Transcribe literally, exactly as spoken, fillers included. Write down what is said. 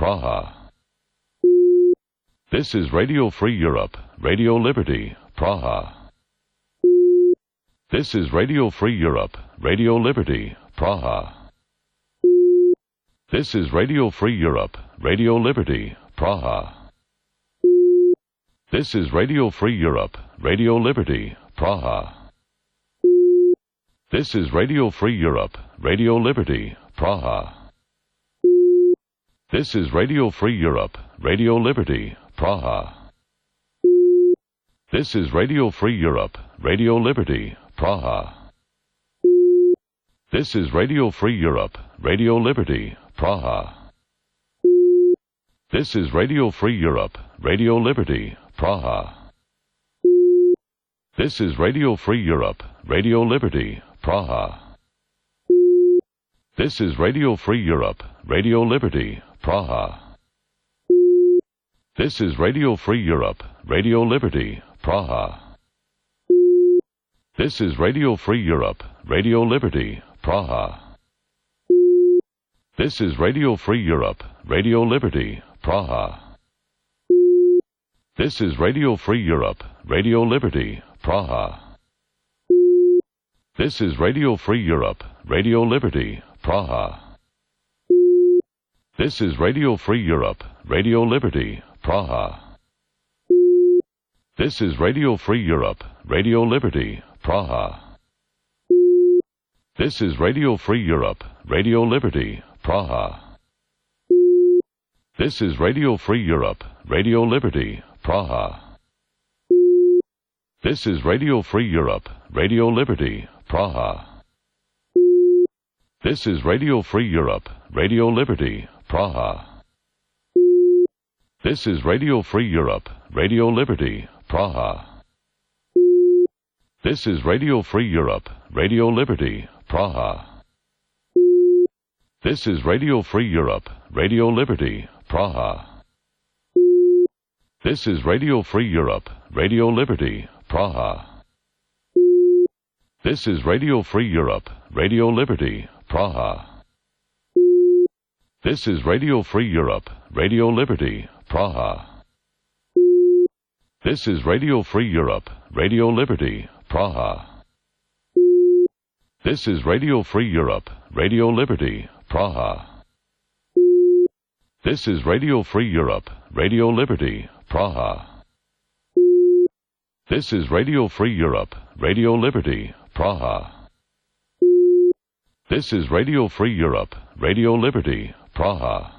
Praha. This is Radio Free Europe, Radio Liberty, Praha. This is Radio Free Europe, Radio Liberty, Praha. This is Radio Free Europe, Radio Liberty, Praha. This is Radio Free Europe, Radio Liberty, Praha. This is Radio Free Europe, Radio Liberty, Praha. This is Radio Free Europe, Radio Liberty, Praha. This is Radio Free Europe, Radio Liberty, Praha. This is Radio Free Europe, Radio Liberty, Praha. This is Radio Free Europe, Radio Liberty, Praha. This is Radio Free Europe, Radio Liberty, Praha. This is Radio Free Europe, Radio Liberty, Praha. This is Radio Free Europe, Radio Liberty, Praha. This is Radio Free Europe, Radio Liberty, Praha. This is Radio Free Europe, Radio Liberty, Praha. This is Radio Free Europe, Radio Liberty, Praha. This is Radio Free Europe, Radio Liberty, Praha. This is Radio Free Europe, Radio Liberty, Praha. This is Radio Free Europe, Radio Liberty, Praha. This is Radio Free Europe, Radio Liberty, Praha. This is Radio Free Europe, Radio Liberty, Praha. This is Radio Free Europe, Radio Liberty, Praha. This is Radio Free Europe, Radio Liberty, Praha. This is Radio Free Europe, Radio Liberty, Praha. This is Radio Free Europe, Radio Liberty, Praha. This is Radio Free Europe, Radio Liberty, Praha. This is Radio Free Europe, Radio Liberty, Praha. This is Radio Free Europe, Radio Liberty, Praha. This is Radio Free Europe, Radio Liberty, Praha. This is Radio Free Europe, Radio Liberty, Praha. This is Radio Free Europe, Radio Liberty, Praha. This is Radio Free Europe, Radio Liberty, Praha. This is Radio Free Europe, Radio Liberty, Praha. This is Radio Free Europe, Radio Liberty, Praha.